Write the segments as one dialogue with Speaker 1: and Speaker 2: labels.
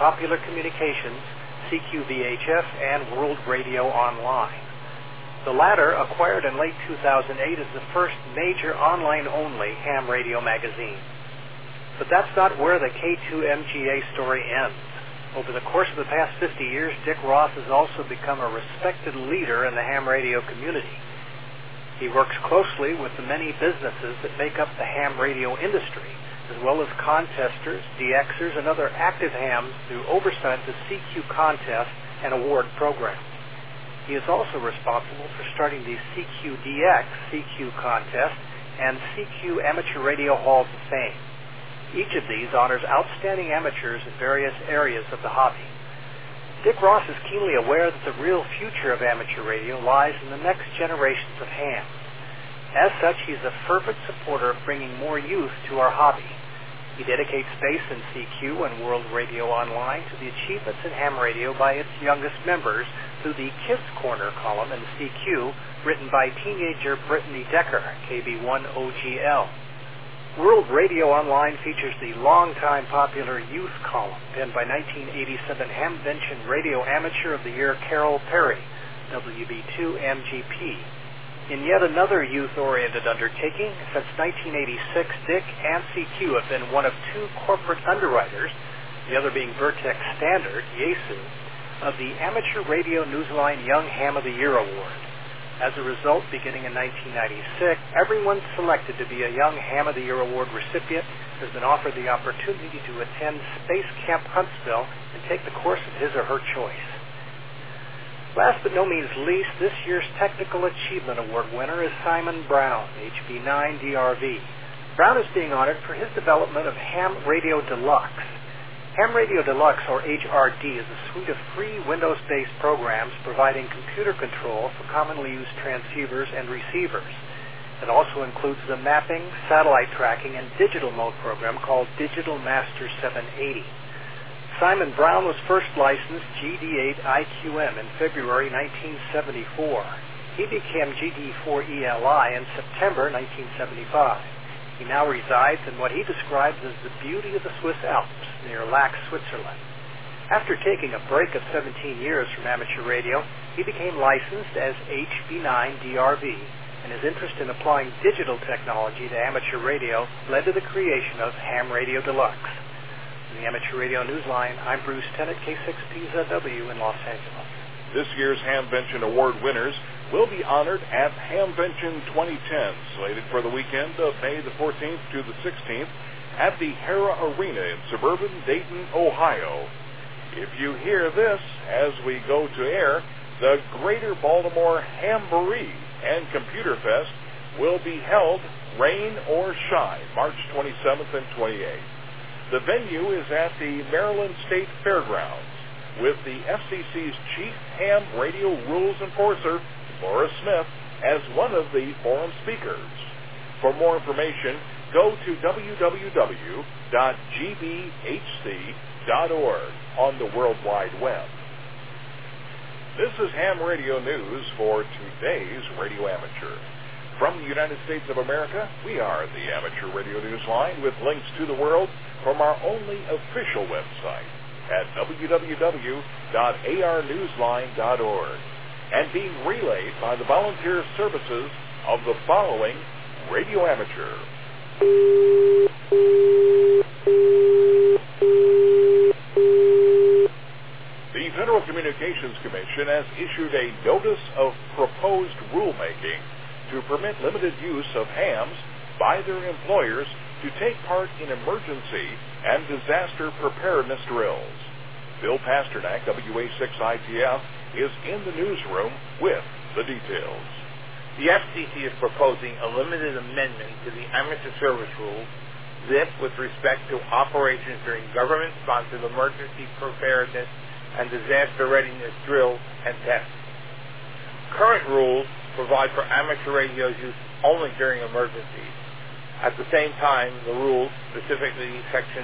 Speaker 1: Popular Communications, CQVHF, and World Radio Online. The latter, acquired in late 2008, is the first major online-only ham radio magazine. But that's not where the K2MGA story ends. Over the course of the past 50 years, Dick Ross has also become a respected leader in the ham radio community. He works closely with the many businesses that make up the ham radio industry, as well as contesters, DXers, and other active hams through oversight of the CQ contest and award program. He is also responsible for starting the CQDX CQ contest and CQ Amateur Radio Halls of Fame. Each of these honors outstanding amateurs in various areas of the hobby. Dick Ross is keenly aware that the real future of amateur radio lies in the next generations of hams. As such, he's a fervent supporter of bringing more youth to our hobby. He dedicates space in CQ and World Radio Online to the achievements in ham radio by its youngest members through the Kids Corner column in CQ, written by teenager Brittany Decker, KB1OGL. World Radio Online features the longtime popular youth column, penned by 1987 Hamvention Radio Amateur of the Year Carol Perry, WB2MGP. In yet another youth-oriented undertaking, since 1986, Dick and CQ have been one of two corporate underwriters, the other being Vertex Standard, Yaesu, of the Amateur Radio Newsline Young Ham of the Year Award. As a result, beginning in 1996, everyone selected to be a Young Ham of the Year Award recipient has been offered the opportunity to attend Space Camp Huntsville and take the course of his or her choice. Last but no means least, this year's Technical Achievement Award winner is Simon Brown, HB9DRV. Brown is being honored for his development of Ham Radio Deluxe. Ham Radio Deluxe, or HRD, is a suite of free Windows-based programs providing computer control for commonly used transceivers and receivers. It also includes the mapping, satellite tracking, and digital mode program called Digital Master 780. Simon Brown was first licensed GD8 IQM in February 1974. He became GD4 ELI in September 1975. He now resides in what he describes as the beauty of the Swiss Alps near Lac, Switzerland. After taking a break of 17 years from amateur radio, he became licensed as HB9DRV, and his interest in applying digital technology to amateur radio led to the creation of Ham Radio Deluxe. In the Amateur Radio Newsline, I'm Bruce Tennant, K6PZW in Los Angeles.
Speaker 2: This year's Hamvention Award winners will be honored at Hamvention 2010, slated for the weekend of May the 14th to the 16th at the Hara Arena in suburban Dayton, Ohio. If you hear this as we go to air, the Greater Baltimore Hamboree and Computer Fest will be held, rain or shine, March 27th and 28th. The venue is at the Maryland State Fairgrounds, with the FCC's Chief Ham Radio Rules Enforcer, Laura Smith, as one of the forum speakers. For more information, go to www.gbhc.org on the World Wide Web. This is Ham Radio News for today's Radio Amateur. From the United States of America, we are the Amateur Radio Newsline with links to the world from our only official website at www.arnewsline.org and being relayed by the volunteer services of the following Radio Amateur. The Federal Communications Commission has issued a notice of proposed rulemaking to permit limited use of hams by their employers to take part in emergency and disaster preparedness drills. Bill Pasternak, WA6ITF, is in the newsroom with the details.
Speaker 3: The FCC is proposing a limited amendment to the amateur service rules, this with respect to operations during government-sponsored emergency preparedness and disaster readiness drills and tests. Current rules provide for amateur radio's use only during emergencies. At the same time, the rules, specifically Section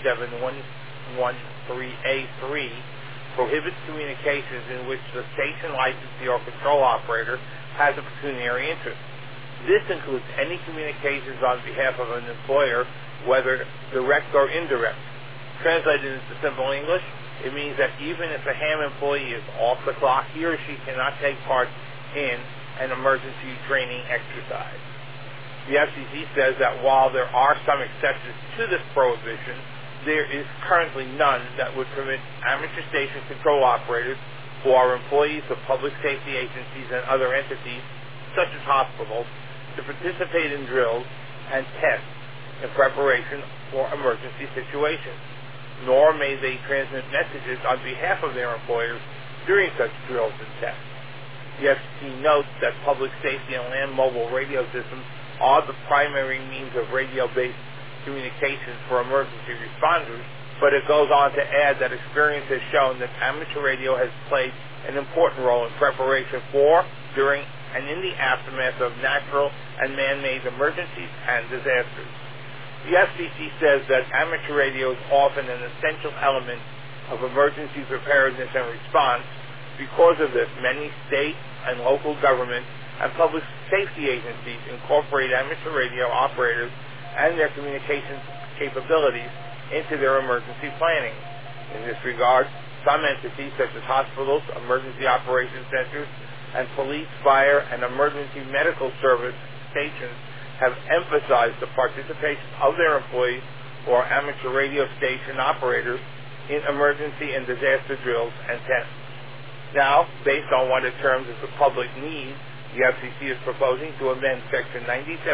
Speaker 3: 97.113A3, prohibits communications in which the station licensee or control operator has a pecuniary interest. This includes any communications on behalf of an employer, whether direct or indirect. Translated into simple English, it means that even if a ham employee is off the clock, he or she cannot take part in an emergency training exercise. The FCC says that while there are some exceptions to this prohibition, there is currently none that would permit amateur station control operators who are employees of public safety agencies and other entities, such as hospitals, to participate in drills and tests in preparation for emergency situations, nor may they transmit messages on behalf of their employers during such drills and tests. The FCC notes that public safety and land mobile radio systems are the primary means of radio-based communications for emergency responders, but it goes on to add that experience has shown that amateur radio has played an important role in preparation for, during, and in the aftermath of natural and man-made emergencies and disasters. The FCC says that amateur radio is often an essential element of emergency preparedness and response. Because of this, many state and local governments and public safety agencies incorporate amateur radio operators and their communications capabilities into their emergency planning. In this regard, some entities such as hospitals, emergency operations centers, and police, fire, and emergency medical service stations have emphasized the participation of their employees or amateur radio station operators in emergency and disaster drills and tests. Now, based on what it terms as the public need, the FCC is proposing to amend Section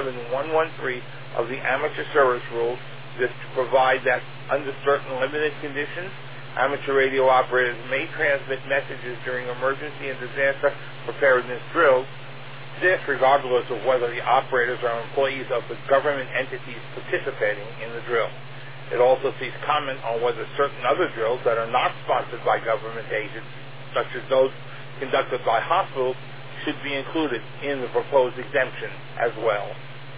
Speaker 3: 97.113 of the Amateur Service Rules to provide that under certain limited conditions, amateur radio operators may transmit messages during emergency and disaster preparedness drills, this regardless of whether the operators are employees of the government entities participating in the drill. It also seeks comment on whether certain other drills that are not sponsored by government agencies, such as those conducted by hospitals, should be included in the proposed exemption as well.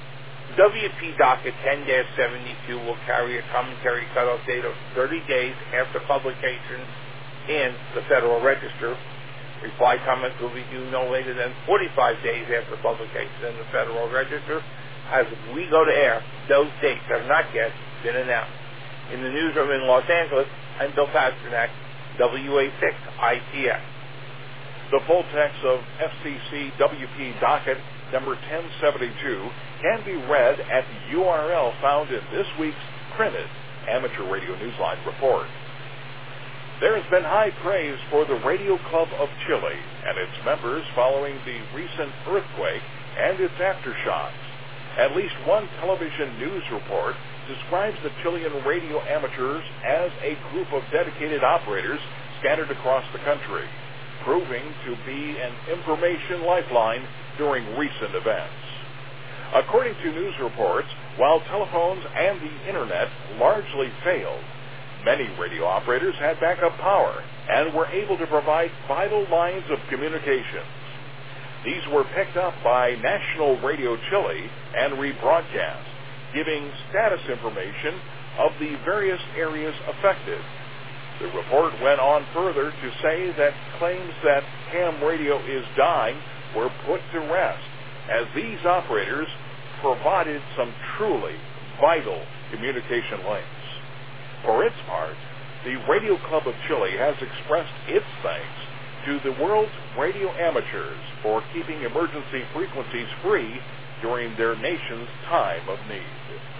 Speaker 3: WP Docket 10-72 will carry a commentary cutoff date of 30 days after publication in the Federal Register. Reply comments will be due no later than 45 days after publication in the Federal Register. As we go to air, those dates have not yet been announced. In the newsroom in Los Angeles, I'm Bill Pasternak, WA6 ITS.
Speaker 2: The full text of FCC WP Docket number 1072 can be read at the URL found in this week's printed Amateur Radio Newsline report. There has been high praise for the Radio Club of Chile and its members following the recent earthquake and its aftershocks. At least one television news report describes the Chilean radio amateurs as a group of dedicated operators scattered across the country, proving to be an information lifeline during recent events. According to news reports, while telephones and the internet largely failed, many radio operators had backup power and were able to provide vital lines of communications. These were picked up by National Radio Chile and rebroadcast, giving status information of the various areas affected. The report went on further to say that claims that ham radio is dying were put to rest, as these operators provided some truly vital communication links. For its part, the Radio Club of Chile has expressed its thanks to the world's radio amateurs for keeping emergency frequencies free during their nation's time of need.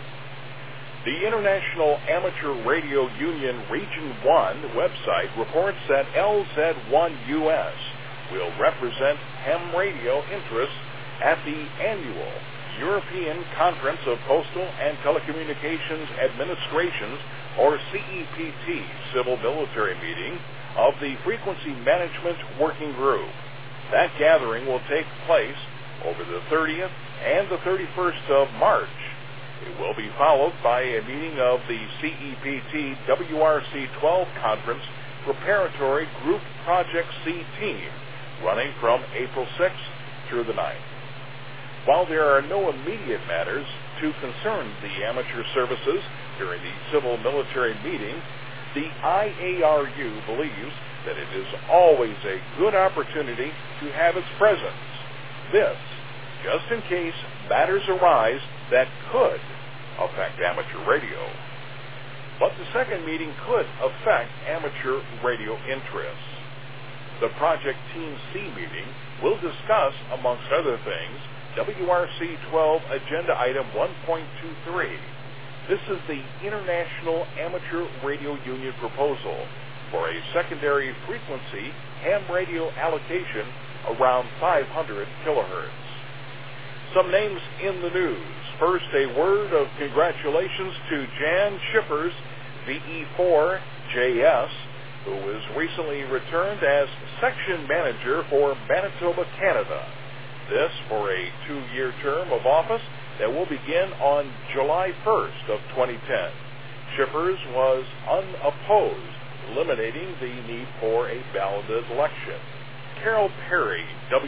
Speaker 2: The International Amateur Radio Union Region 1 website reports that LZ1US will represent ham radio interests at the annual European Conference of Postal and Telecommunications Administrations, or CEPT, Civil Military meeting of the Frequency Management Working Group. That gathering will take place over the 30th and the 31st of March. It will be followed by a meeting of the CEPT WRC-12 Conference Preparatory Group Project C team, running from April 6th through the 9th. While there are no immediate matters to concern the amateur services during the civil military meeting, the IARU believes that it is always a good opportunity to have its presence. This, just in case matters arise that could affect amateur radio. but the second meeting could affect amateur radio interests. The Project Team C meeting will discuss, amongst other things, WRC 12 Agenda Item 1.23. This is the International Amateur Radio Union proposal for a secondary frequency ham radio allocation around 500 kilohertz. Some names in the news. First, a word of congratulations to Jan Schippers, VE4JS, who was recently returned as Section Manager for Manitoba, Canada. This for a 2-year term of office that will begin on July 1st of 2010. Schippers was unopposed, eliminating the need for a balloted election. Carol Perry,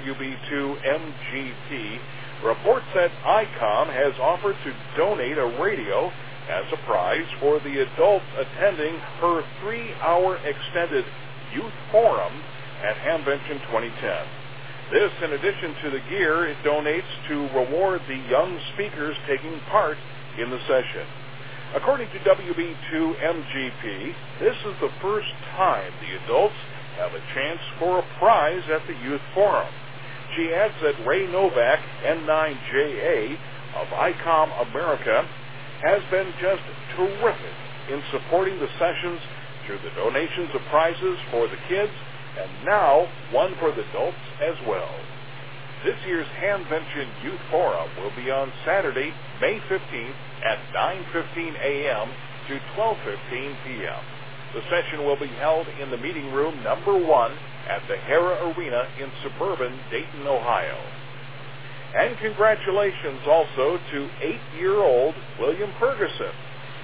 Speaker 2: WB2MGP, reports that ICOM has offered to donate a radio as a prize for the adults attending her 3-hour extended youth forum at Hamvention 2010. This, in addition to the gear it donates to reward the young speakers taking part in the session. According to WB2MGP, this is the first time the adults have a chance for a prize at the youth forum. She adds that Ray Novak, N9JA of ICOM America, has been just terrific in supporting the sessions through the donations of prizes for the kids and now one for the adults as well. This year's Hamvention Youth Forum will be on Saturday, May 15th at 9:15 a.m. to 12:15 p.m. The session will be held in the meeting room number 1 at the Hara Arena in suburban Dayton, Ohio. And congratulations also to 8-year-old William Ferguson,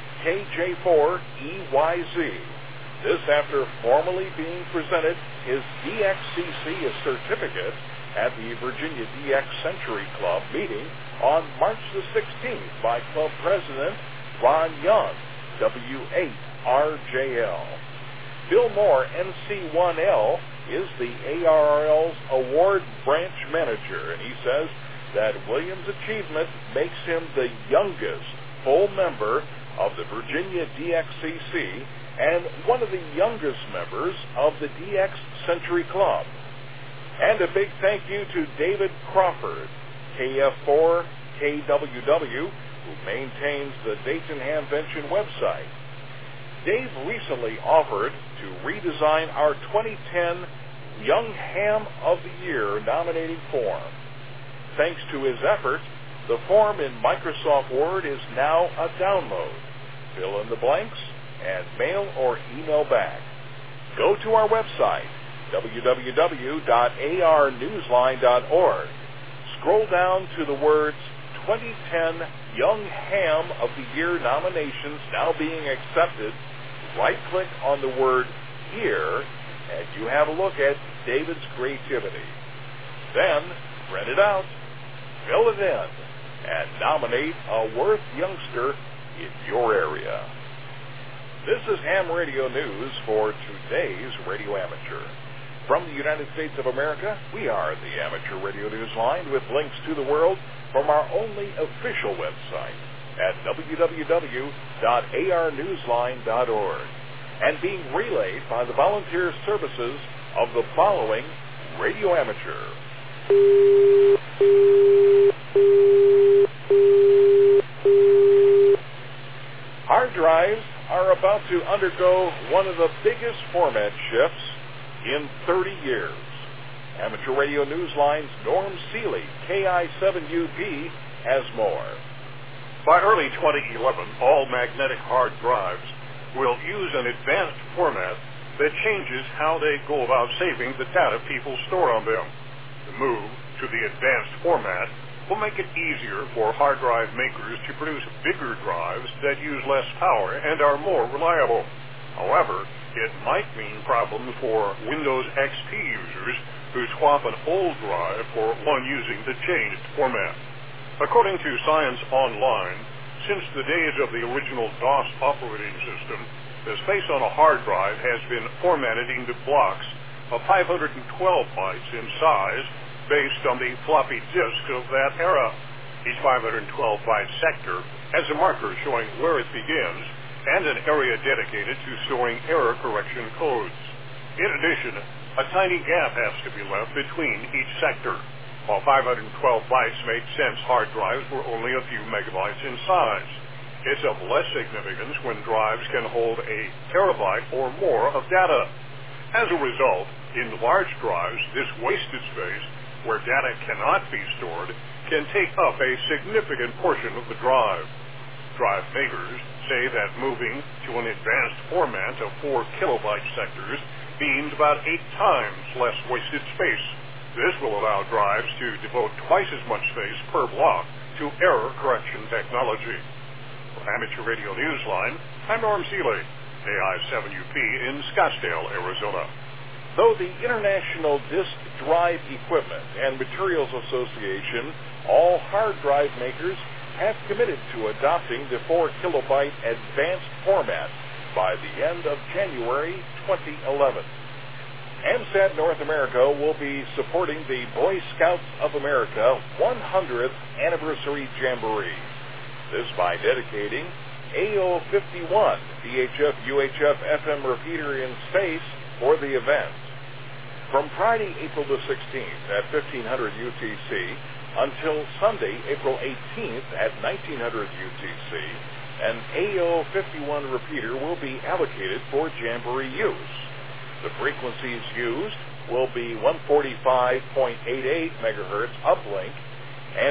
Speaker 2: KJ4EYZ. This after formally being presented his DXCC certificate at the Virginia DX Century Club meeting on March the 16th by Club President Ron Young, W8RJL. Bill Moore, NC1L, is the ARRL's award branch manager, and he says that Williams' achievement makes him the youngest full member of the Virginia DXCC and one of the youngest members of the DX Century Club. And a big thank you to David Crawford, KF4KWW, who maintains the Dayton Hamvention website. Dave recently offered to redesign our 2010 Young Ham of the Year nominating form. Thanks to his effort, the form in Microsoft Word is now a download. Fill in the blanks and mail or email back. Go to our website, www.arnewsline.org. Scroll down to the words 2010 Young Ham of the Year nominations now being accepted. Right-click on the word Here, and you have a look at David's creativity. Then, print it out, fill it in, and nominate a worth youngster in your area. This is Ham Radio News for today's Radio Amateur. From the United States of America, we are the Amateur Radio News Line with links to the world from our only official website at www.arnewsline.org and being relayed by the volunteer services of the following Radio Amateur. Hard drives are about to undergo one of the biggest format shifts in 30 years. Amateur Radio Newsline's Norm Seeley, KI7UP, has more.
Speaker 4: By early 2011, all magnetic hard drives will use an advanced format that changes how they go about saving the data people store on them. The move to the advanced format will make it easier for hard drive makers to produce bigger drives that use less power and are more reliable. However, it might mean problems for Windows XP users who swap an old drive for one using the changed format. According to Science Online, since the days of the original DOS operating system, the space on a hard drive has been formatted into blocks of 512 bytes in size based on the floppy disk of that era. Each 512-byte sector has a marker showing where it begins and an area dedicated to storing error correction codes. In addition, a tiny gap has to be left between each sector. While 512 bytes made sense hard drives were only a few megabytes in size. It's of less significance when drives can hold a terabyte or more of data. As a result, in large drives, this wasted space, where data cannot be stored, can take up a significant portion of the drive. Drive makers say that moving to an advanced format of 4 kilobyte sectors means about 8 times less wasted space. This will allow drives to devote twice as much space per block to error correction technology. For Amateur Radio Newsline, I'm Norm Seeley, AI7UP in Scottsdale, Arizona.
Speaker 2: Though the International Disk Drive Equipment and Materials Association, all hard drive makers, have committed to adopting the 4 kilobyte advanced format by the end of January 2011. AMSAT North America will be supporting the Boy Scouts of America 100th Anniversary Jamboree. This by dedicating AO51 VHF-UHF FM repeater in space for the event. From Friday, April the 16th at 1500 UTC until Sunday, April 18th at 1900 UTC, an AO51 repeater will be allocated for Jamboree use. The frequencies used will be 145.88 megahertz uplink and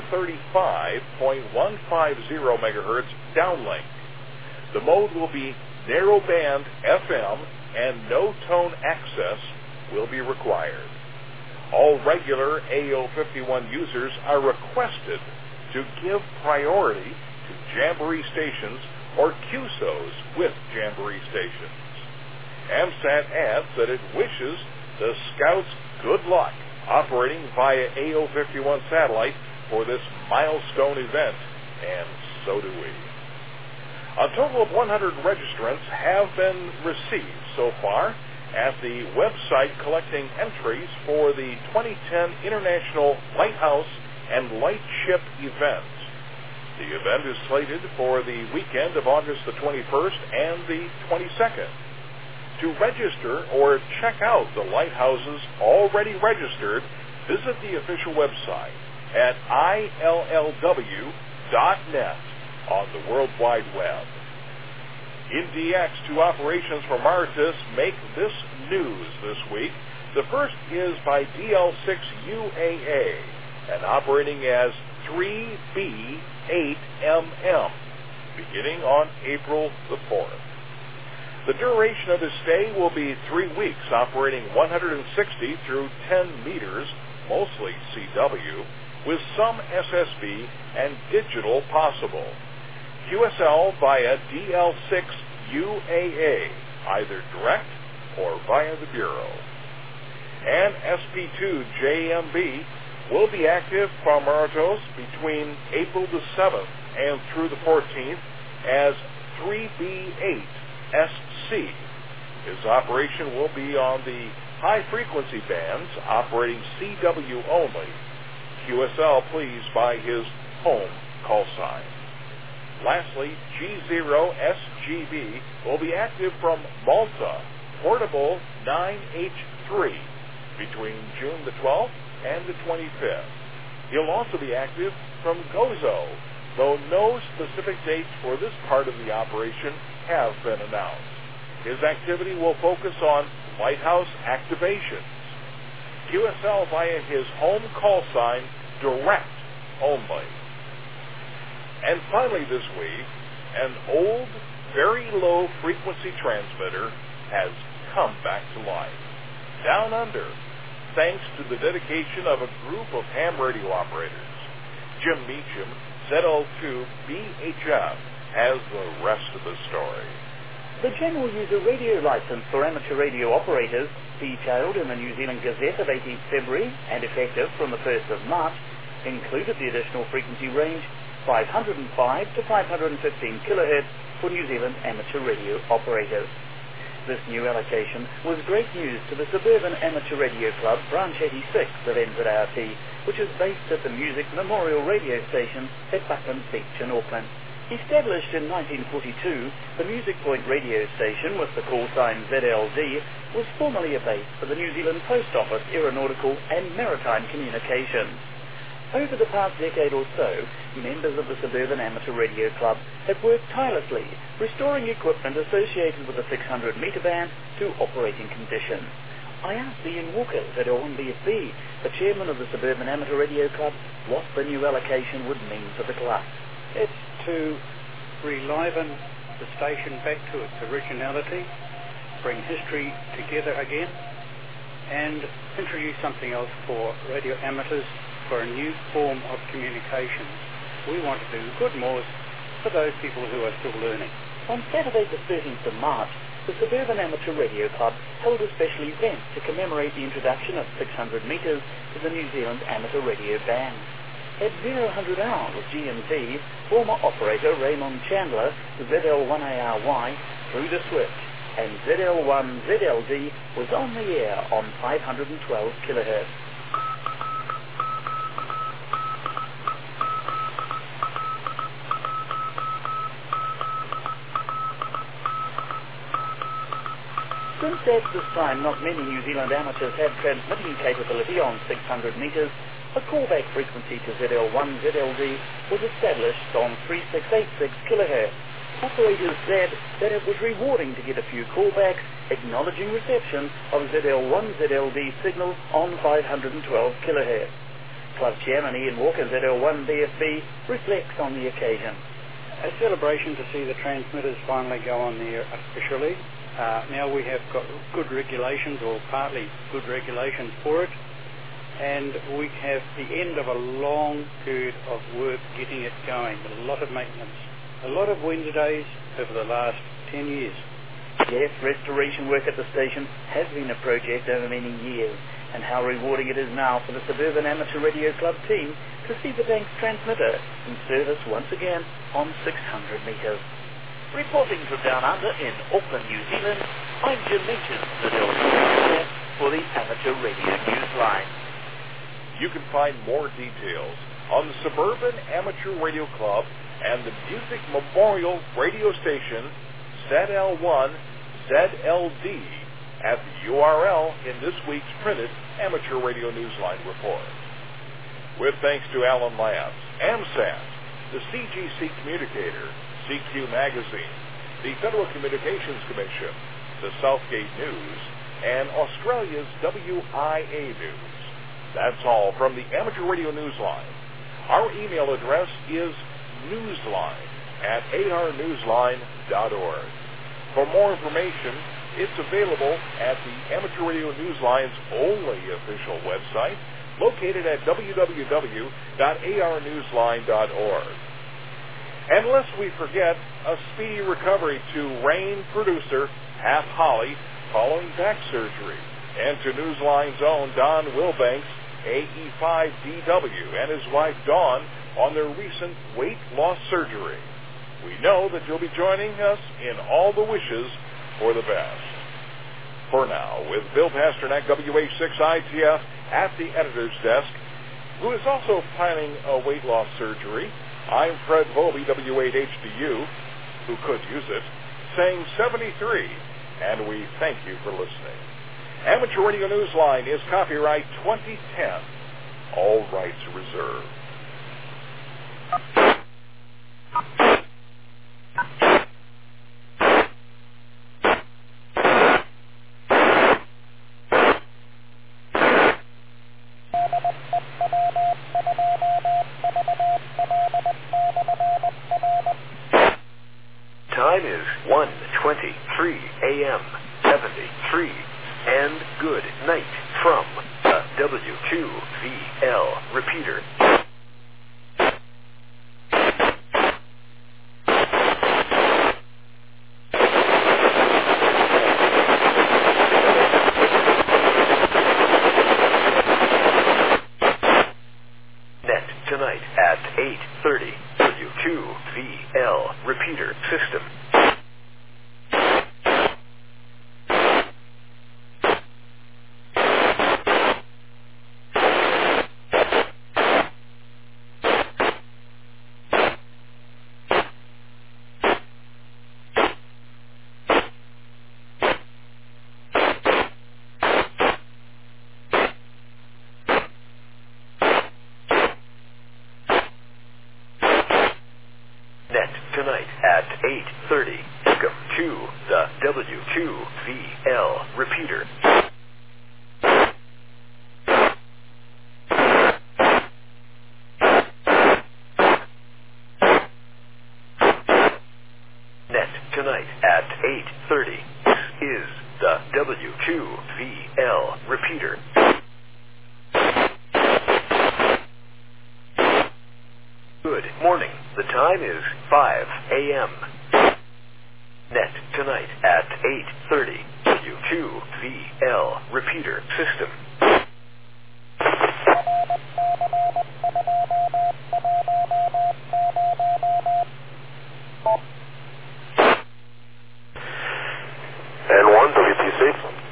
Speaker 2: 435.150 megahertz downlink. The mode will be narrowband FM and no tone access will be required. All regular AO51 users are requested to give priority to Jamboree stations or QSOs with Jamboree stations. AMSAT adds that it wishes the Scouts good luck operating via AO51 satellite for this milestone event, and so do we. A total of 100 registrants have been received so far at the website collecting entries for the 2010 International Lighthouse and Lightship event. The event is slated for the weekend of August the 21st and the 22nd. To register or check out the lighthouses already registered, visit the official website at illw.net on the World Wide Web. In DX, 2 operations from Artis make this news this week. The first is by DL6UAA and operating as 3B8MM, beginning on April the 4th. The duration of his stay will be 3 weeks, operating 160 through 10 meters, mostly CW, with some SSB and digital possible. QSL via DL6UAA, either direct or via the Bureau. And SP2JMB will be active from Artos between April the 7th and through the 14th as 3B8SC. His operation will be on the high-frequency bands, operating CW only. QSL, please, by his home call sign. Lastly, G0SGB will be active from Malta, portable 9H3, between June the 12th and the 25th. He'll also be active from Gozo, though no specific dates for this part of the operation have been announced. His activity will focus on lighthouse activations. QSL via his home call sign, direct only. And finally this week, an old, very low frequency transmitter has come back to life. Down under, thanks to the dedication of a group of ham radio operators. Jim Meacham, ZL2BHF, has the rest of the story.
Speaker 5: The general user radio license for amateur radio operators, detailed in the New Zealand Gazette of 18th February and effective from the 1st of March, included the additional frequency range 505 to 515 kilohertz for New Zealand amateur radio operators. This new allocation was great news to the Suburban Amateur Radio Club Branch 86 of NZRT, which is based at the Music Memorial radio station at Buckland Beach in Auckland. Established in 1942, the Music Point radio station with the call sign ZLD was formerly a base for the New Zealand Post Office Aeronautical and Maritime Communications. Over the past decade or so, members of the Suburban Amateur Radio Club have worked tirelessly, restoring equipment associated with the 600-metre band to operating condition. I asked Ian Walker, ZL1BFB, the chairman of the Suburban Amateur Radio Club, what the new allocation would mean for the club.
Speaker 6: It's to reliven the station back to its originality, bring history together again, and introduce something else for radio amateurs, for a new form of communications. We want to do good more for those people who are still learning.
Speaker 5: On Saturday the 13th of March, the Suburban Amateur Radio Club held a special event to commemorate the introduction of 600 metres to the New Zealand Amateur Radio Band. At 0000 hours GMT, former operator Raymond Chandler, ZL1ARY, threw the switch, and ZL1ZLD was on the air on 512 kHz. Since at this time not many New Zealand amateurs had transmitting capability on 600 metres, a callback frequency to ZL1ZLD was established on 3686 kHz. Operators said that it was rewarding to get a few callbacks acknowledging reception of ZL1ZLD signal on 512 kHz. Club Chairman Ian Walker, ZL1BFB, reflects on the occasion.
Speaker 6: A celebration to see the transmitters finally go on the air officially. Now we have got good regulations, or partly good regulations for it, and we have the end of a long period of work getting it going, a lot of maintenance, a lot of Wednesdays over the last 10 years.
Speaker 5: Yes, restoration work at the station has been a project over many years, and how rewarding it is now for the Suburban Amateur Radio Club team to see the bank's transmitter in service once again on 600 metres. Reporting from down under in Auckland, New Zealand, I'm Jim Meacham, ZL for the Amateur Radio Newsline.
Speaker 2: You can find more details on the Suburban Amateur Radio Club and the Music Memorial radio station ZL1ZLD at the URL in this week's printed Amateur Radio Newsline report. With thanks to Allen Labs, AMSAT, the CGC Communicator, CQ Magazine, the Federal Communications Commission, the Southgate News, and Australia's WIA News. That's all from the Amateur Radio Newsline. Our email address is newsline@arnewsline.org. For more information, it's available at the Amateur Radio Newsline's only official website, located at www.arnewsline.org. And lest we forget, a speedy recovery to Rain producer Hap Holly following back surgery, and to Newsline's own Don Wilbanks, AE5DW, and his wife Dawn on their recent weight loss surgery. We know that you'll be joining us in all the wishes for the best. For now, with Bill Pasternak, WH6ITF, at the editor's desk, who is also planning a weight loss surgery, I'm Fred Volby, W8HDU, who could use it, saying 73, and we thank you for listening. Amateur Radio Newsline is copyright 2010. All rights reserved.
Speaker 7: Time is 1:23 a.m. 73, and good night from the W2VL repeater. Net tonight at 8:30. W2VL repeater system. tonight at 8:30. Welcome to the WQVL repeater. Net tonight at 8:30. This is the WQVL repeater. Good morning. The time is 5 a.m. Net tonight at 8:30. WQVL repeater system.
Speaker 8: And 1 WTC.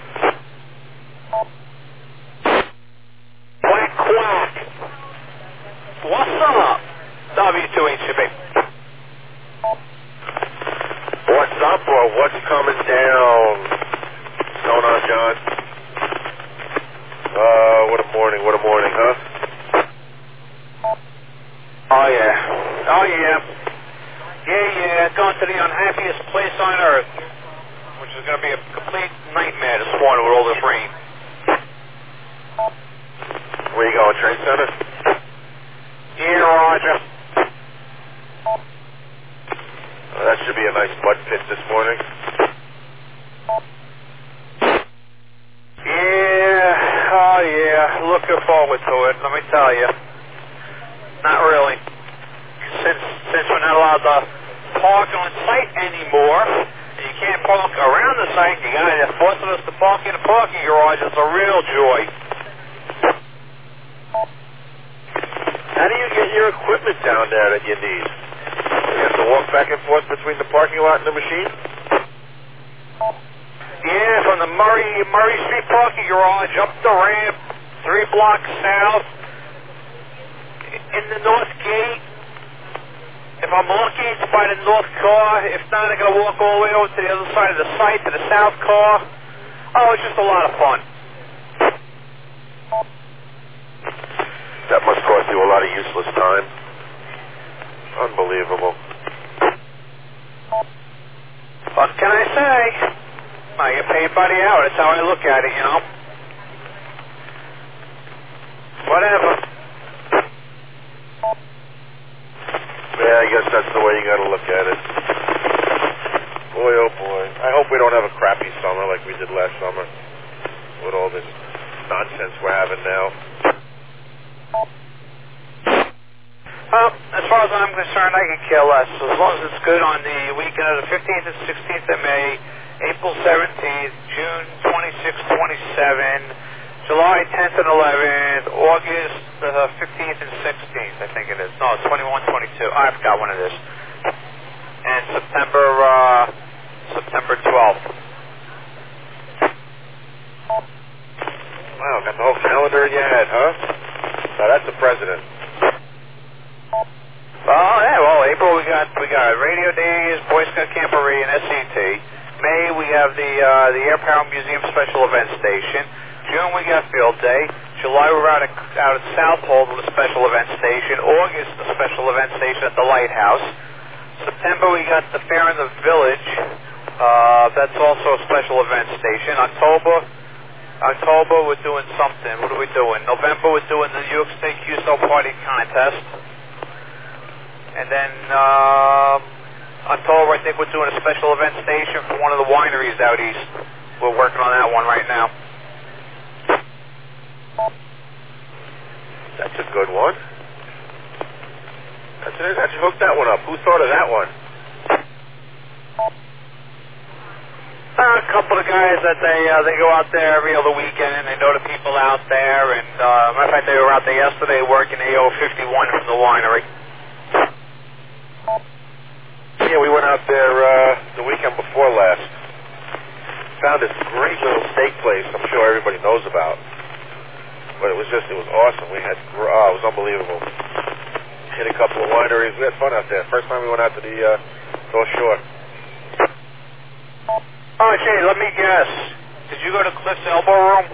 Speaker 9: Quack, quack. What's up? W2HCB.
Speaker 8: What's up or what's coming down? What's going on, John? What a morning, huh?
Speaker 9: Oh, yeah. Oh, yeah. Yeah. Going to the unhappiest place on earth, which is going to be a complete nightmare this morning with all this rain.
Speaker 8: Where you going, Trade Center?
Speaker 9: Yeah, Roger.
Speaker 8: That should be a nice mud pit this morning.
Speaker 9: Yeah. Oh, yeah. Looking forward to it, let me tell you. Not really. Since we're not allowed to park on site anymore, and you can't park around the site, you guys are forcing us to park in a parking garage. It's a real joy.
Speaker 8: How do you get your equipment down there that you need? You have to walk back and forth between the parking lot and the machine?
Speaker 9: Yeah, from the Murray Street parking garage up the ramp, 3 blocks south, in the north gate. If I'm lucky, it's by the north car. If not, I'm going to walk all the way over to the other side of the site, to the south car. Oh, it's just a lot of fun.
Speaker 8: That must cost you a lot of useless time. Unbelievable.
Speaker 9: What can I say? I get paid by the hour. That's how I look at it, you know. Whatever.
Speaker 8: Yeah, I guess that's the way you gotta look at it. Boy, oh boy. I hope we don't have a crappy summer like we did last summer. With all this nonsense we're having now.
Speaker 9: Well, as far as I'm concerned, I could care less. As long as it's good on the weekend of the 15th and 16th of May, April 17th, June 26th, 27th, July 10th and 11th, August 15th and 16th, I think it is. No, it's 21, 22. I forgot when it is. And September 12th.
Speaker 8: Wow, got the whole calendar in your head, huh? Now that's the president.
Speaker 9: Well, April we got Radio Days, Boy Scout Camporee, and SCT. May we have the Air Power Museum Special Event Station. June we got Field Day. July we're out at Southold with a special event station. August a special event station at the Lighthouse. September we got the Fair in the Village. That's also a special event station. October we're doing something. What are we doing? November we're doing the New York State QSO Party Contest. And then October I think we're doing a special event station for one of the wineries out east. We're working on that one right now.
Speaker 8: That's a good one. That's it. How'd you hook that one up? Who thought of that one?
Speaker 9: A couple of guys that they go out there every other weekend and they know the people out there. And matter of fact, they were out there yesterday working AO51 from the winery.
Speaker 8: Yeah, we went out there the weekend before last. Found this great little steak place I'm sure everybody knows about. But it was awesome. We had, it was unbelievable. Hit a couple of wineries. We had fun out there. First time we went out to the North Shore.
Speaker 9: Oh, Jay, let me guess. Did you go to Cliff's Elbow Room?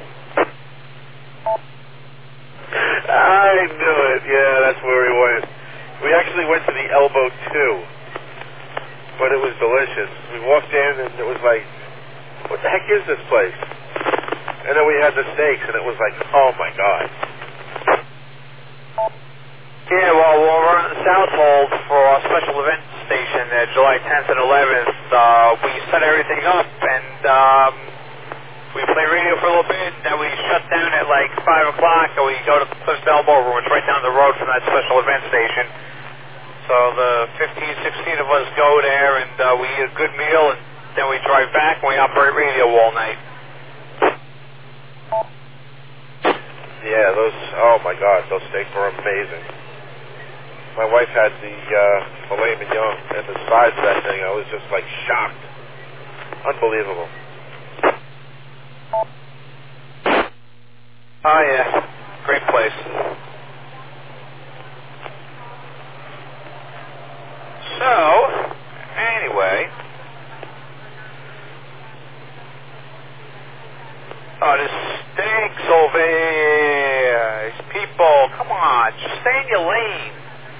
Speaker 8: I knew it. Yeah, that's where we went. We actually went to the Elbow 2. but it was delicious. We walked in and it was like, what the heck is this place? And then we had the steaks and it was like, oh my God.
Speaker 9: Yeah, well, we're on the Southold for our special event station July 10th and 11th. We set everything up and we play radio for a little bit, then we shut down at like 5 o'clock and we go to the Cliff's Elbow Room. It's right down the road from that special event station. So the 15, 16 of us go there and we eat a good meal and then we drive back and we operate radio all night.
Speaker 8: Yeah, oh my God, those steaks were amazing. My wife had the filet mignon, and the size of that thing, I was just like shocked. Unbelievable.
Speaker 9: Oh yeah, great place. So, anyway, the steaks over here. These people, come on, just stay in your lane.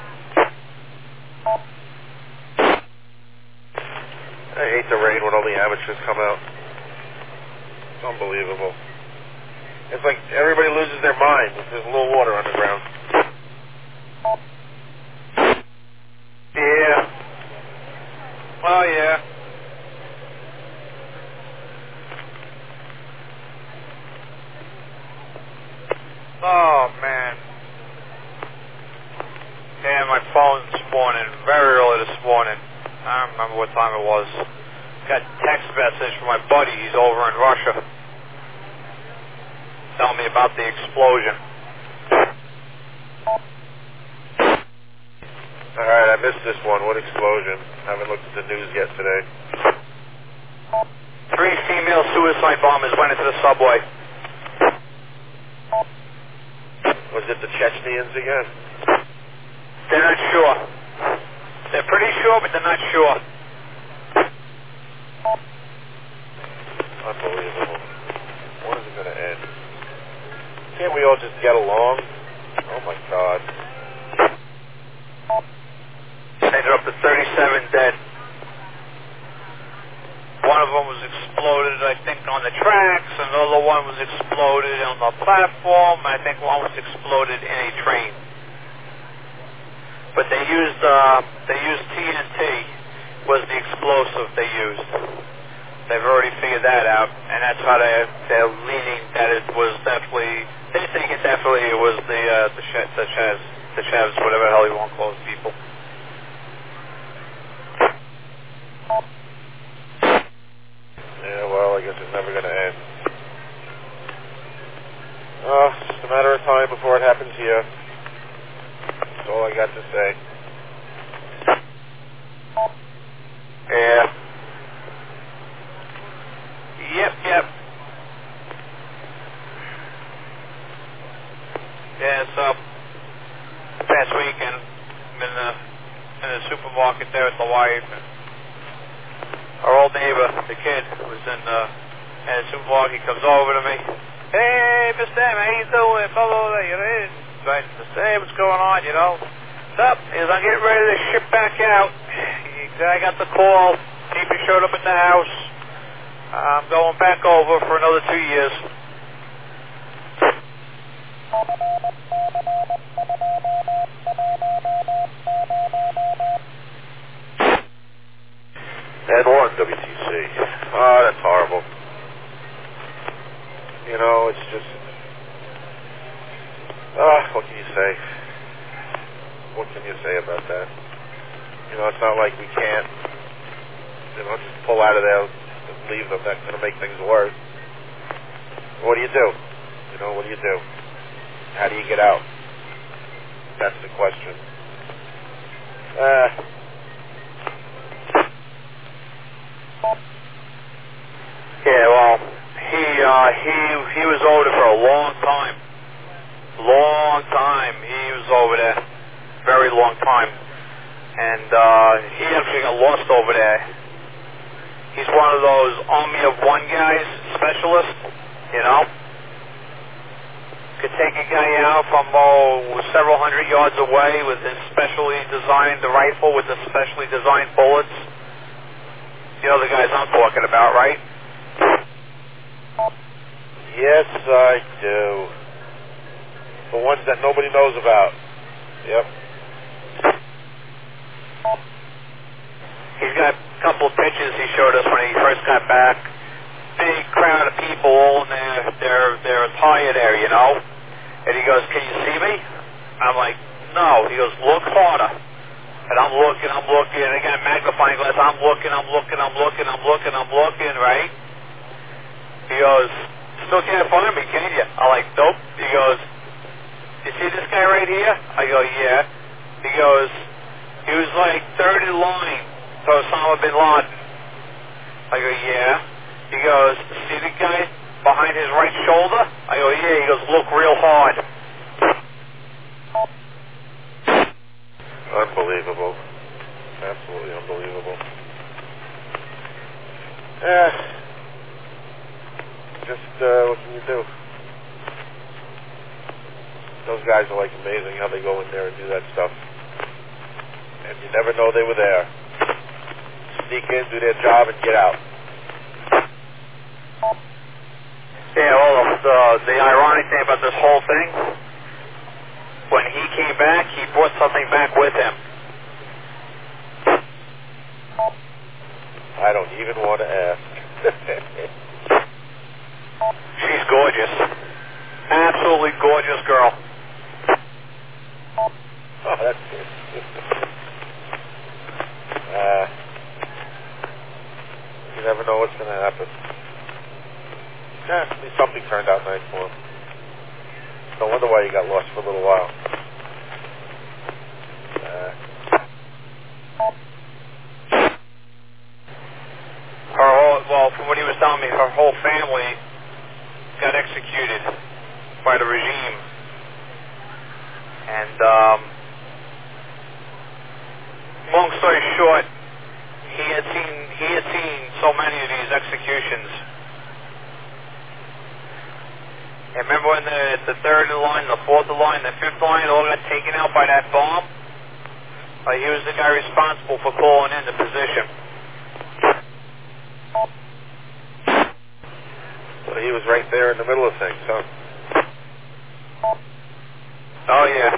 Speaker 8: I hate the rain when all the amateurs come out. It's unbelievable. It's like everybody loses their mind if there's a little water on the ground.
Speaker 9: Yeah. Oh, yeah. Oh, man. Yeah, my phone this morning, very early this morning. I don't remember what time it was. Got a text message from my buddy. He's over in Russia. Telling me about the explosion.
Speaker 8: Alright, I missed this one. What explosion? Haven't looked at the news yet today.
Speaker 9: 3 female suicide bombers went into the subway.
Speaker 8: Was it the Chechens again?
Speaker 9: They're not sure. They're pretty sure, but they're not sure.
Speaker 8: Unbelievable. When is it going to end? Can't we all just get along? Oh my God.
Speaker 9: Ended up to 37 dead. One of them was exploded, I think, on the tracks. Another one was exploded on the platform. I think one was exploded in a train. But they used TNT was the explosive they used. They've already figured that out, and that's how they're leaning that it was definitely. They think it definitely was the Chevs, whatever the hell you want to call those people.
Speaker 8: Yeah, well, I guess it's never going to end. It's just a matter of time before it happens here. That's all I got to say.
Speaker 9: Yeah. Yep. Yeah, so past weekend, I'm in the supermarket there with the wife, and our old neighbor, the kid, was in the supermarket. He comes over to me. Hey, Mr. M, how you doing? Hello there, you know. Right, Mr. Hey, what's going on, you know? What's up? I'm getting ready to ship back out. I got the call. Keep showed up at the house. I'm going back over for another 2 years.
Speaker 8: N1 WTC. Oh, that's horrible. You know, it's just... what can you say? What can you say about that? You know, it's not like we can't, just pull out of there and leave them. That's going to make things worse. What do you do? What do you do? How do you get out? That's the question.
Speaker 9: Yeah, well, he was over there for a long time. He was over there, very long time, and he actually got lost over there. He's one of those army of one guys, specialist, Could take a guy out from several hundred yards away with his specially designed rifle with the specially designed bullets. You know the guys I'm talking about, right?
Speaker 8: Yes, I do. The ones that nobody knows about. Yep.
Speaker 9: He's got a couple of pictures he showed us when he first got back. Big crowd of people all in their attire there, you know. And he goes, "Can you see me?" I'm like, "No." He goes, "Look harder." And I'm looking, and I got a magnifying glass. I'm looking, right? He goes, "Still can't find me, can you?" I'm like, "Nope." He goes, "You see this guy right here?" I go, "Yeah." He goes, "He was like third in line to Osama bin Laden." I go, "Yeah." He goes, "See the guy behind his right shoulder?" I go, "Yeah." He goes, "Look real hard."
Speaker 8: Unbelievable. Absolutely unbelievable. What can you do? Those guys are like amazing how they go in there and do that stuff. And you never know they were there. Sneak in, do their job, and get out.
Speaker 9: Yeah, well, the ironic thing about this whole thing, when he came back, he brought something back with him.
Speaker 8: I don't even want to ask.
Speaker 9: She's gorgeous. Absolutely gorgeous girl.
Speaker 8: Oh, that's good. You never know what's going to happen. At least something turned out nice for him. No wonder why he got lost for a little while.
Speaker 9: From what he was telling me, her whole family got executed by the regime. And, long story short, he had seen so many of these executions. And remember when the third in line, the fourth in line, the fifth line all got taken out by that bomb? He was the guy responsible for calling in the position.
Speaker 8: So he was right there in the middle of things, huh?
Speaker 9: Oh, yeah.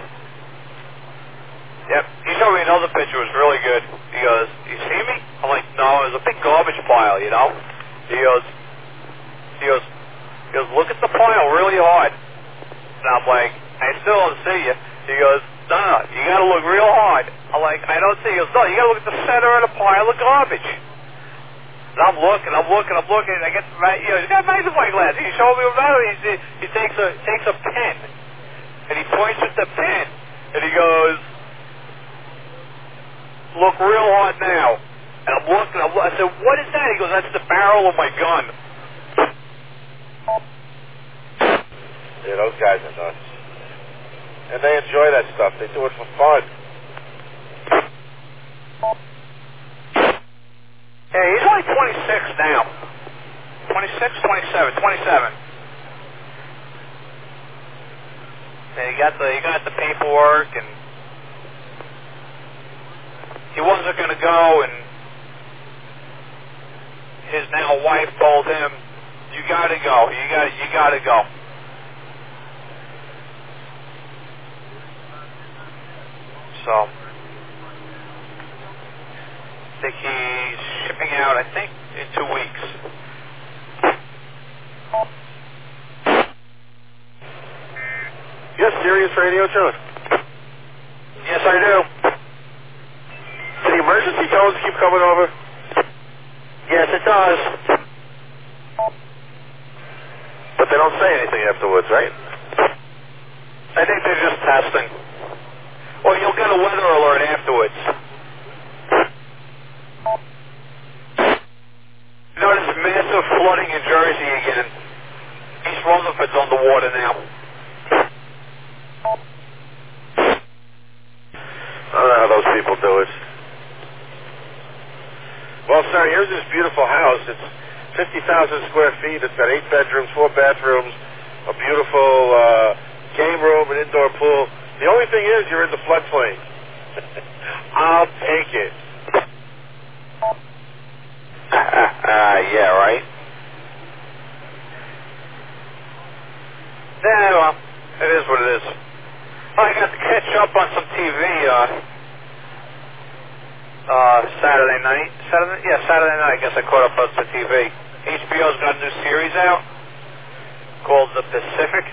Speaker 9: Yep. He showed me another picture. It was really good. He goes, "You see me?" I'm like, "No, it was a big garbage pile, you know?" He goes, "Look at the pile really hard." And I'm like, "I still don't see you." He goes, No, you got to look real hard." I'm like, "I don't see you." He goes, "No, you got to look at the center of the pile of garbage." And I'm looking, and I get, he's got a magnifying glass. He showed me about it. He takes a pen, and he points at the pen, and he goes, "Look real hard now." And I'm looking, I said, "What is that?" He goes, "That's the barrel of my gun."
Speaker 8: Yeah, those guys are nuts. And they enjoy that stuff. They do it for fun.
Speaker 9: Yeah, he's only 26 now. 26, 27, 27. And he got the paperwork, and he wasn't going to go, and his now wife told him, "You got to go. You got to go." So, I think he's shipping out, I think, in 2 weeks.
Speaker 8: Yes, Sirius Radio, John.
Speaker 9: Yes, I do.
Speaker 8: Do the emergency tones keep coming over?
Speaker 9: Yes, it does.
Speaker 8: But they don't say anything afterwards, right?
Speaker 9: I think they're just testing. Well, you'll get a weather alert afterwards. Notice massive flooding in Jersey again. East Rutherford's on the water now.
Speaker 8: I don't know how those people do it. Well, sir, here's this beautiful house. It's 50,000 square feet. It's got 8 bedrooms, 4 bathrooms, a beautiful game room, an indoor pool. The only thing is you're in the floodplain. I'll take it.
Speaker 9: Yeah, right. Yeah, well, it is what it is. Well, I got to catch up on some TV Saturday night. Saturday night. I guess I caught up on some TV. HBO's got a new series out called The Pacific.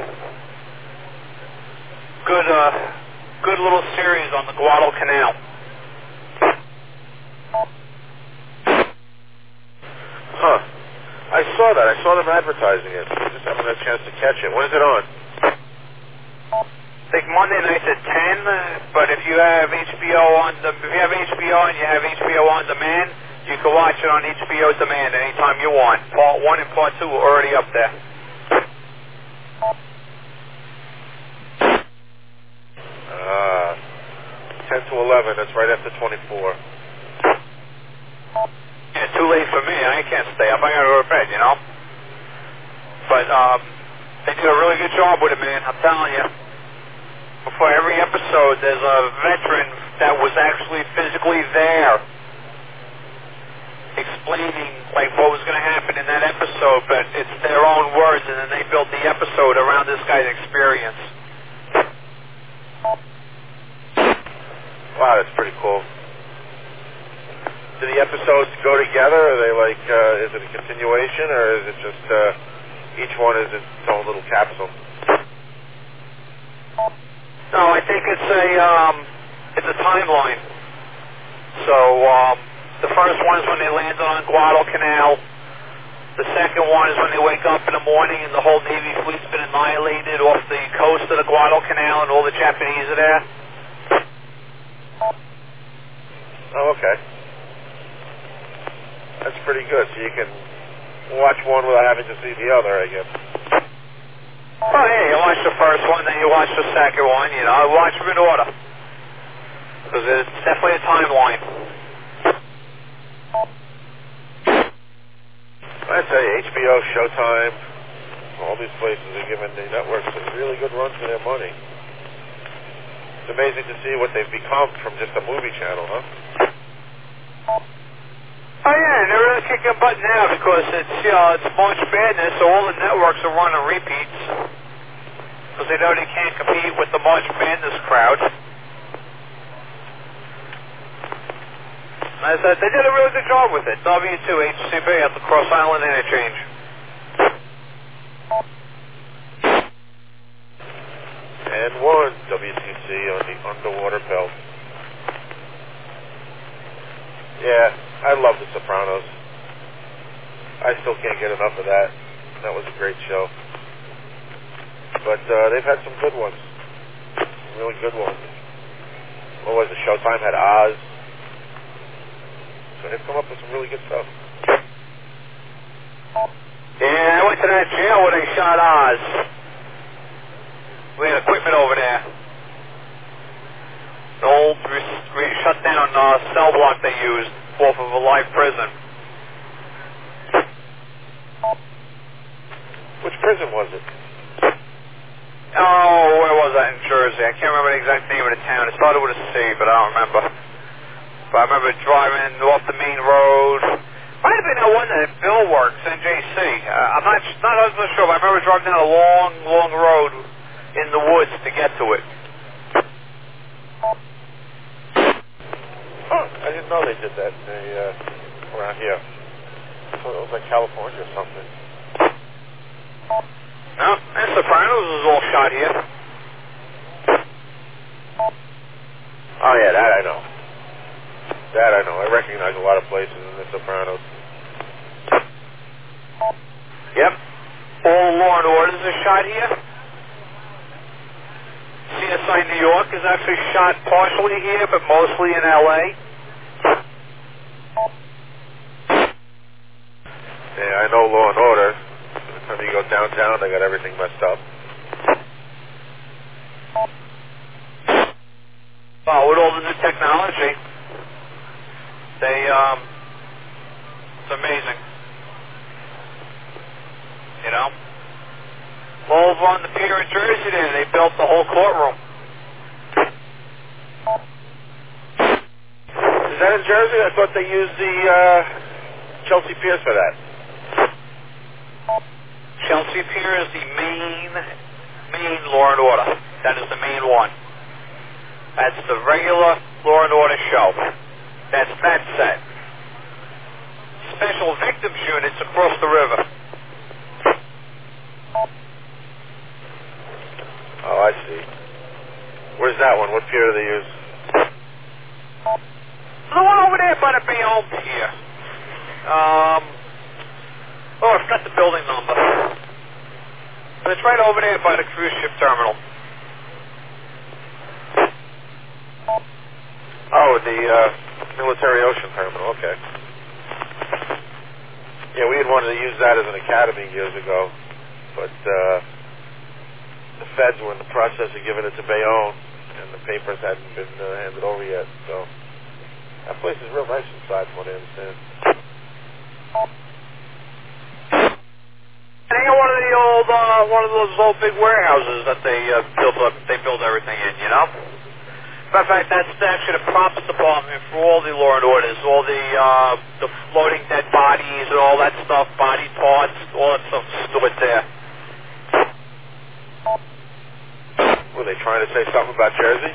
Speaker 9: Good little series on the Guadalcanal.
Speaker 8: Huh. I saw that. I saw them advertising it. I just haven't had a chance to catch it. When is it on?
Speaker 9: I think Monday nights at 10, but if you have HBO and you have HBO on demand, you can watch it on HBO demand anytime you want. Part 1 and Part 2 are already up there.
Speaker 8: 10 to 11. That's right after 24.
Speaker 9: Yeah, too late for me. I can't stay up. I gotta go to bed, you know. But they do a really good job with it, man. I'm telling you. Before every episode, there's a veteran that was actually physically there, explaining like what was going to happen in that episode. But it's their own words, and then they built the episode around this guy's experience.
Speaker 8: Wow, that's pretty cool. Do the episodes go together? Are they like, is it a continuation, or is it just each one is its own little capsule?
Speaker 9: No, I think it's a timeline. So the first one is when they landed on Guadalcanal. The second one is when they wake up in the morning and the whole Navy fleet's been annihilated off the coast of the Guadalcanal and all the Japanese are there.
Speaker 8: Oh, okay. That's pretty good. So you can watch one without having to see the other, I guess.
Speaker 9: Oh, yeah, you watch the first one, then you watch the second one, you know, watch them in order. Because it's definitely a timeline.
Speaker 8: I tell you, HBO, Showtime, all these places are giving the networks a really good run for their money. It's amazing to see what they've become from just a movie channel, huh?
Speaker 9: Oh yeah, they're really kicking butt now because it's March Madness, so all the networks are running repeats because they know they can't compete with the March Madness crowd. As I said, they did a really good job with it. W2 HCB at the Cross Island Interchange.
Speaker 8: And one WTC on the underwater belt. Yeah, I love The Sopranos. I still can't get enough of that. That was a great show. But they've had some good ones. Some really good ones. What was it? Showtime had Oz. So they've come up with some really good stuff.
Speaker 9: Yeah, I went to that jail where they shot Oz. We had equipment over there. The old shut down cell block they used off of a live prison.
Speaker 8: Which prison was it?
Speaker 9: Oh, where was that in Jersey? I can't remember the exact name of the town. It started with a C, but I don't remember. But I remember driving off the main road. Might have been that one at Bill Works, NJC. I'm not 100% sure, but I remember driving down a long, long road in the woods to get to it.
Speaker 8: Huh, I didn't know they did that around here. I thought it was like California or something.
Speaker 9: No, and Sopranos was all shot here.
Speaker 8: Oh yeah, that I know. That I know. I recognize a lot of places in The Sopranos.
Speaker 9: Yep. All Law and Orders is shot here. CSI New York is actually shot partially here, but mostly in LA.
Speaker 8: Yeah, I know Law and Order. By the time you go downtown, they got everything messed up.
Speaker 9: Well, with all the new technology, it's amazing. You know? Well, over on the pier in Jersey there, they built the whole courtroom.
Speaker 8: Is that in Jersey? I thought they used the Chelsea Piers for that?
Speaker 9: Chelsea Pier is the main Law and Order. That is the main one. That's the regular Law and Order show. That's that set. Special Victims Units across the river.
Speaker 8: Oh, I see. Where's that one? What pier do they use?
Speaker 9: The one over there by the Bayonne Pier. I forgot the building number. But it's right over there by the cruise ship terminal.
Speaker 8: Oh, the military ocean terminal. Okay. Yeah, we had wanted to use that as an academy years ago, but the feds were in the process of giving it to Bayonne, and the papers hadn't been handed over yet. So that place is real nice inside, from what I understand.
Speaker 9: They got one of those old big warehouses that they build everything in, you know. Matter of fact, that's actually the props department for all the Law and Orders, all the floating dead bodies and all that stuff, body parts, all that stuff stored there.
Speaker 8: Were they trying to say something about Jersey?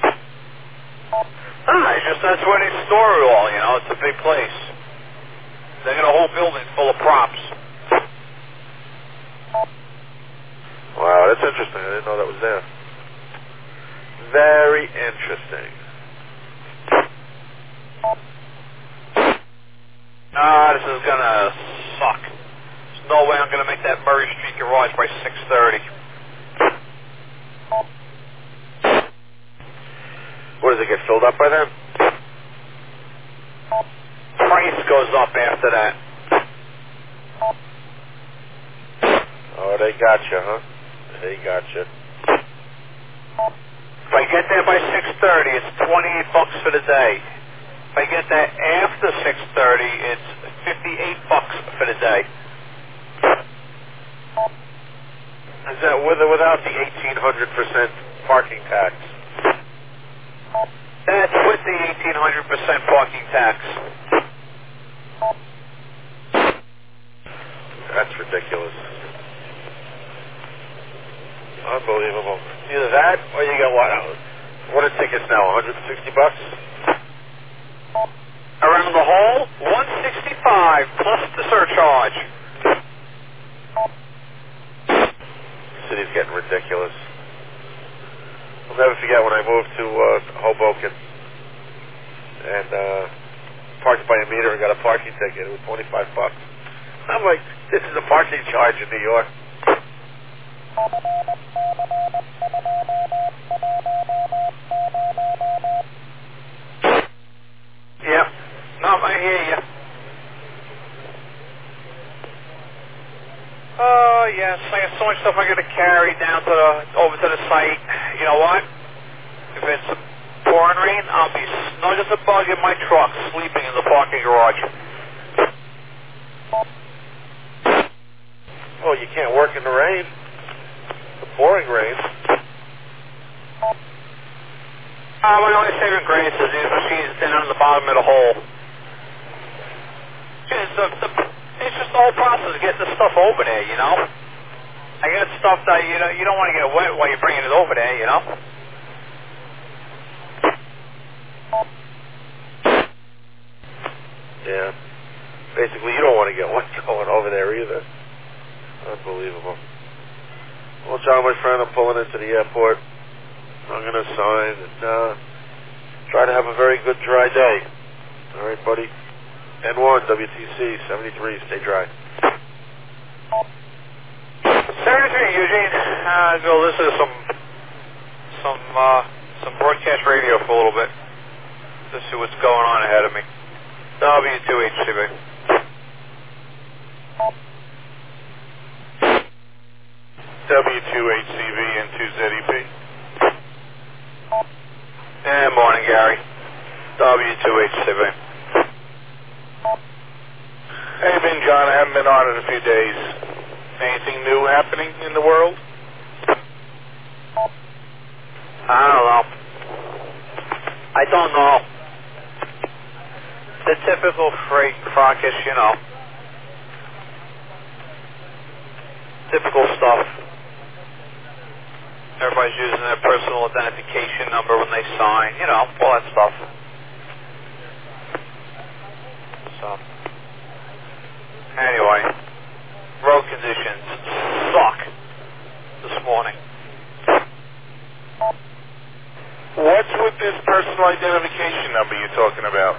Speaker 9: It's just that's where they store it all, you know. It's a big place. They got a whole building full of props.
Speaker 8: Wow, that's interesting. I didn't know that was there. Very interesting.
Speaker 9: This is gonna suck. There's no way I'm gonna make that Murray Street garage by 6:30.
Speaker 8: What, does it get filled up by then?
Speaker 9: Price goes up after that.
Speaker 8: Oh, they gotcha, huh? They gotcha.
Speaker 9: If I get there by 6:30, it's $28 for the day. If I get there after 6:30, it's $58 for the day.
Speaker 8: Is that with or without the 1,800% parking tax?
Speaker 9: That's with the 1,800% parking tax.
Speaker 8: That's ridiculous. Unbelievable. Either that or you get what are tickets now? $160?
Speaker 9: Around the hole, $165 plus the surcharge.
Speaker 8: City's getting ridiculous. I'll never forget when I moved to Hoboken and parked by a meter and got a parking ticket. It was $25. I'm like, this is a parking charge in New York.
Speaker 9: Yeah. No, I hear you. Oh, yes. I got so much stuff I got to carry down to over to the site. You know what? If it's pouring rain, I'll be snug as a bug in my truck, sleeping in the parking garage.
Speaker 8: Oh, you can't work in the rain. The pouring rain.
Speaker 9: My only saving grace is these machines down on the bottom of the hole. It's just the whole process of getting the stuff over there, you know? I got stuff that, you don't want to get wet while you're bringing it over there, you know?
Speaker 8: Yeah. Basically, you don't want to get wet going over there either. Unbelievable. Well, John, my friend, I'm pulling into the airport. I'm going to sign and try to have a very good dry day. All right, buddy. N1, WTC, 73, stay dry.
Speaker 9: 73, Eugene. Go listen to some broadcast radio for a little bit. Just see what's going on ahead of me. W2HCV.
Speaker 8: W2HCV and 2ZEP.
Speaker 9: Good morning, Gary. W2HCV.
Speaker 8: Hey, Ben, John, I haven't been on in a few days. Anything new happening in the world?
Speaker 9: I don't know. The typical freight crockish, you know. Typical stuff. Everybody's using their personal identification number when they sign, you know, all that stuff. So, anyway, road conditions suck this morning.
Speaker 8: What's with this personal identification number you're talking about?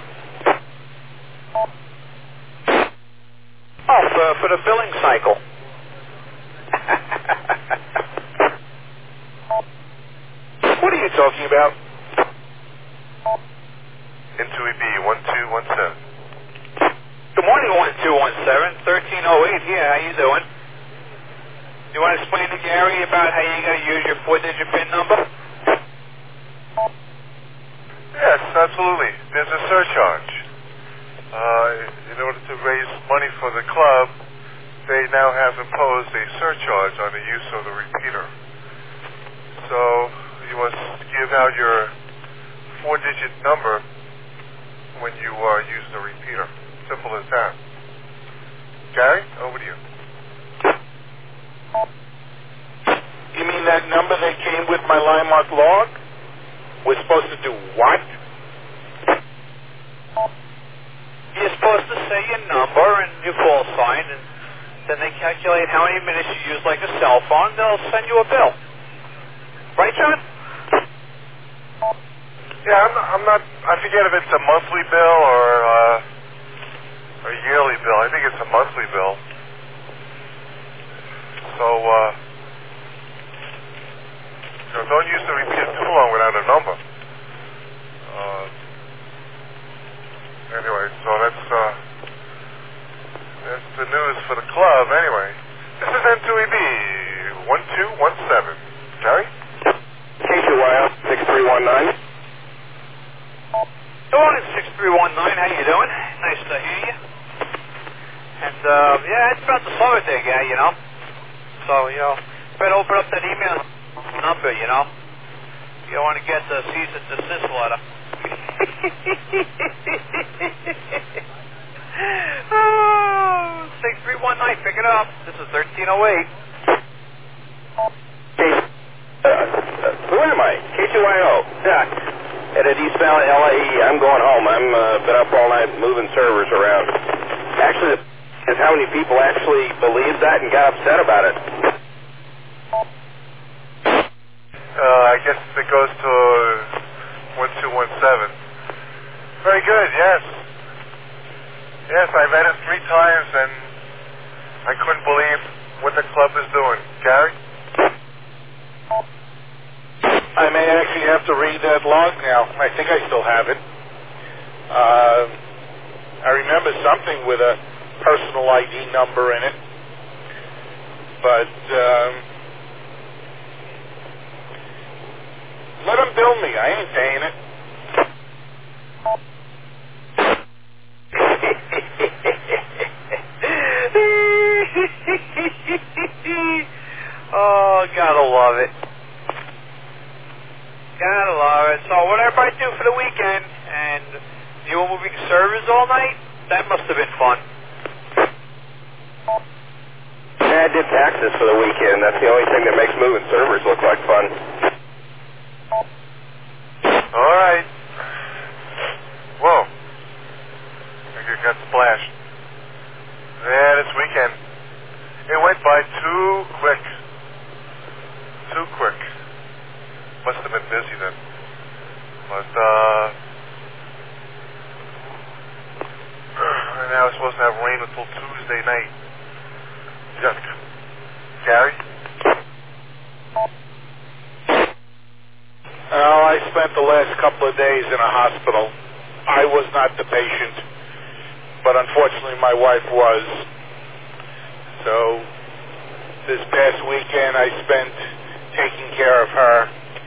Speaker 9: Oh, for the billing cycle.
Speaker 8: What are you talking about? N2EB 1217.
Speaker 9: Good morning, 1217, 1308 here. How you doing? You want to explain to Gary about how you got to use your 4-digit PIN number?
Speaker 8: Yes, absolutely. There's a surcharge. In order to raise money for the club, they now have imposed a surcharge on the use of the repeater. So you must give out your 4-digit number when you use the repeater. Simple as that. Gary, over to you.
Speaker 10: You mean that number that came with my line mark log? We're supposed to do what?
Speaker 9: You're supposed to say your number and your call sign, and then they calculate how many minutes you use like a cell phone. They'll send you a bill. Right, John?
Speaker 8: Yeah, I'm not. I forget if it's a monthly bill or a yearly bill. I think it's a monthly bill. So, don't use the repeater too long without a number. Anyway, so that's the news for the club. Anyway, this is N2EB 1217. Gary?
Speaker 10: KQYL 6319.
Speaker 9: Good morning, 6319. How you doing? Nice to hear you. And, yeah, it's about the summer day, guy, you know. So, you know, better open up that email number, you know. You don't want to get the cease and desist letter. Oh, 6319, pick it up. This is 1308.
Speaker 10: Who am I? KQYO. Yeah. At East Valley, LAE. I'm going home. I'm been up all night moving servers around. Actually, is how many people actually believed that and got upset about it.
Speaker 8: I guess it goes to 1217. Very good, yes. Yes, I read it 3 times and I couldn't believe what the club is doing. Gary?
Speaker 10: I may actually have to read that log now. I think I still have it. I remember something with a personal ID number in it. But, let them bill me. I ain't paying it.
Speaker 9: Oh, gotta love it. Gotta love it. So what everybody do for the weekend? And you were moving servers all night? That must have been fun.
Speaker 10: Yeah, I did taxes for the weekend. That's the only thing that makes moving servers look like fun.
Speaker 8: All right. Whoa. I think it got splashed. Yeah, this weekend. It went by too quick. Too quick. Must have been busy then. But, now it's supposed to have rain until Tuesday night. Yuck. Gary?
Speaker 10: Well, I spent the last couple of days in a hospital. I was not the patient, but unfortunately my wife was. So this past weekend I spent taking care of her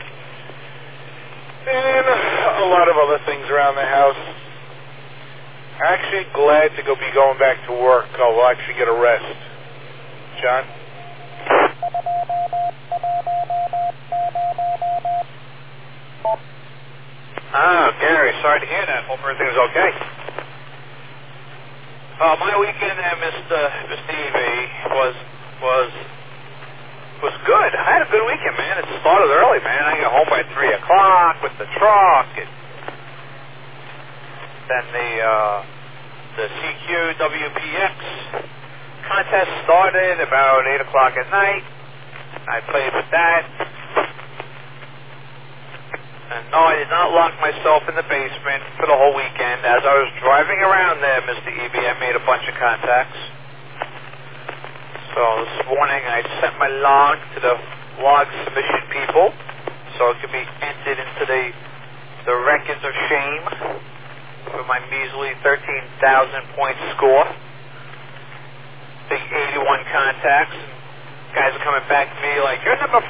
Speaker 10: and a lot of other things around the house. Actually glad to be going back to work. I'll actually get a rest. John?
Speaker 9: Oh, Gary, sorry to hear that. Hope everything's okay. Mr. EV, was good. I had a good weekend, man. It started early, man. I got home by 3 o'clock with the truck, and then the CQ WPX contest started about 8 o'clock at night. I played with that. And no, I did not lock myself in the basement for the whole weekend. As I was driving around there, Mr. EB, I made a bunch of contacts. So this morning I sent my log to the log submission people so it could be entered into the records of shame for my measly 13,000 point score. Big 81 contacts. Guys are coming back to me like, you're number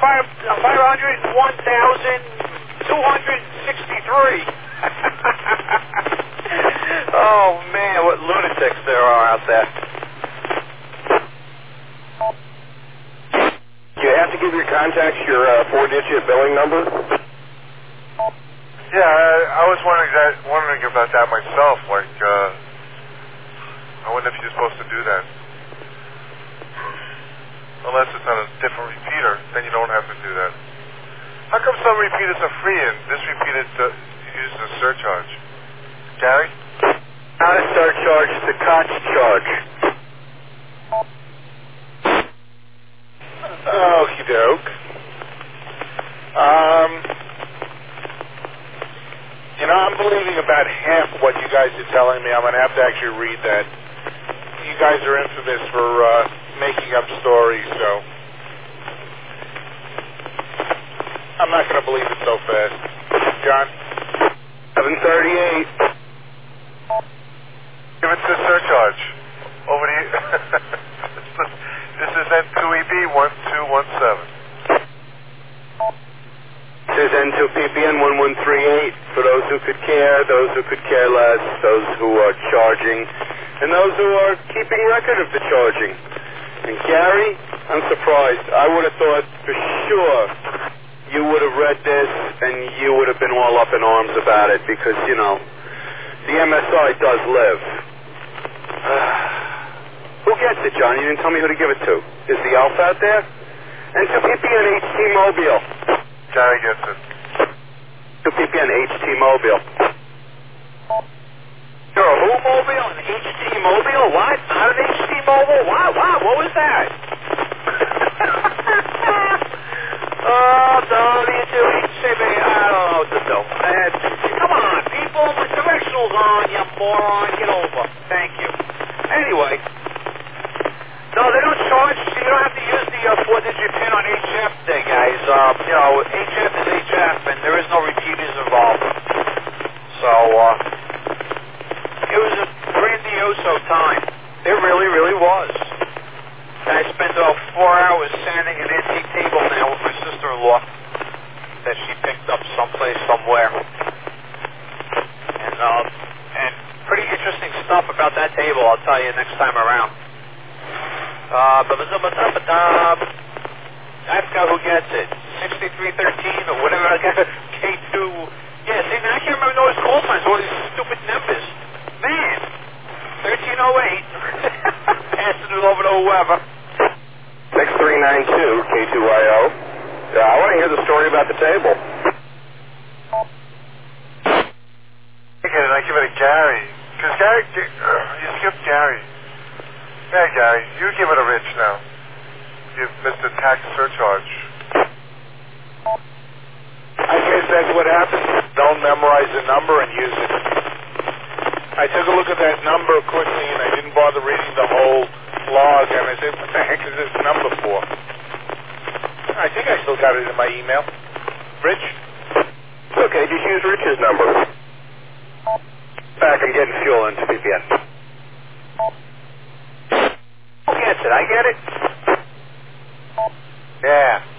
Speaker 9: 501,263. Oh man, what lunatics there are out there.
Speaker 8: Do you have to give your contacts your 4-digit billing number?
Speaker 11: Yeah, I was wondering about that myself. Like, I wonder if you're supposed to do that. Unless it's on a different repeater, then you don't have to do that. How come some repeaters are free and this repeater uses a surcharge? Gary?
Speaker 8: Not a surcharge, it's a Koch charge.
Speaker 10: Okie doke. I'm believing about half what you guys are telling me. I'm going to have to actually read that. You guys are infamous for making up stories, so I'm not going to believe it so fast. John?
Speaker 8: 738.
Speaker 11: Give it to surcharge. Over to you. This is N2EB 1217.
Speaker 8: This is N2PPN 1138. For those who could care, those who could care less, those who are charging, and those who are keeping record of the charging. And Gary, I'm surprised. I would have thought for sure you would have read this and you would have been all up in arms about it because, you know, the MSI does live. Who gets it, John? You didn't tell me who to give it to. Is the Alpha out there? N2PPN HT Mobile.
Speaker 11: Gary gets it.
Speaker 8: 2PPN HT Mobile.
Speaker 9: You're a who mobile? An HT Mobile? What? Not an HT Mobile? What was that? What do you do? I don't know what to do. Come on, people. My directional's on, you moron. Get over. Thank you. Anyway. No, they don't charge. You don't have to use the 4-digit pin on HF there, guys. HF is HF, and there is no repeaters involved. So, it was a grandioso time. It really, really was. I spent about 4 hours sanding an antique table now with my sister-in-law that she picked up someplace, somewhere. And pretty interesting stuff about that table, I'll tell you next time around. I forgot who gets it. 6313 or whatever I got. K2. Yeah, see, now I can't remember those call signs, all these stupid numbers. Man. 1308. Passing it over to whoever.
Speaker 8: 6392, K2YO. I want to hear the story about the table.
Speaker 11: Okay, then I give it to Gary. Because Gary, you skipped Gary. Yeah, Gary, you give it to Rich now. Give Mr. Tax Surcharge.
Speaker 10: I guess that's what happens. Don't memorize the number and use it. I took a look at that number quickly and I didn't bother reading the whole log and I said, what the heck is this number for? I think I still got it in my email. Rich?
Speaker 8: Okay, just use Rich's number. Back, I'm getting fuel into PPN.
Speaker 9: Who gets it? I get it?
Speaker 11: Yeah.